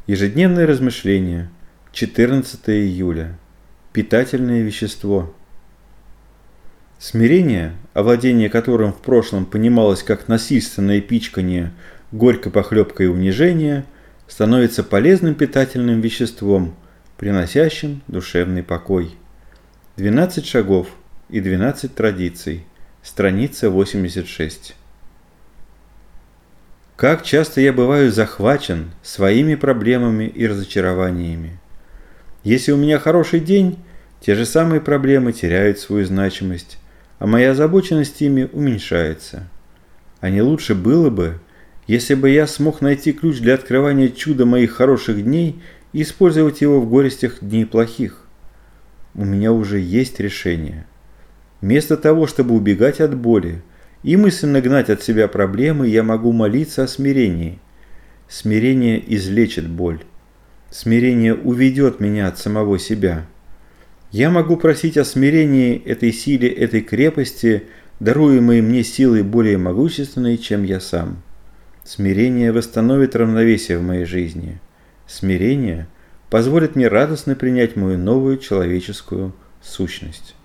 Ежедневные размышления. 14 июля. Питательное вещество. Смирение, овладение которым в прошлом понималось как насильственное пичканье горькой похлебкой унижения, становится полезным питательным веществом, приносящим душевный покой. 12 шагов и 12 традиций. Страница 86. Как часто я бываю захвачен своими проблемами и разочарованиями. Если у меня хороший день, те же самые проблемы теряют свою значимость, а моя озабоченность ими уменьшается. А не лучше было бы, если бы я смог найти ключ для открывания чуда моих хороших дней и использовать его в горестях дней плохих? У меня уже есть решение. Вместо того, чтобы убегать от боли и мысленно гнать от себя проблемы, я могу молиться о смирении. Смирение излечит боль. Смирение уведет меня от самого себя. Я могу просить о смирении этой силе, этой крепости, даруемой мне силой более могущественной, чем я сам. Смирение восстановит равновесие в моей жизни. Смирение позволит мне радостно принять мою новую человеческую сущность.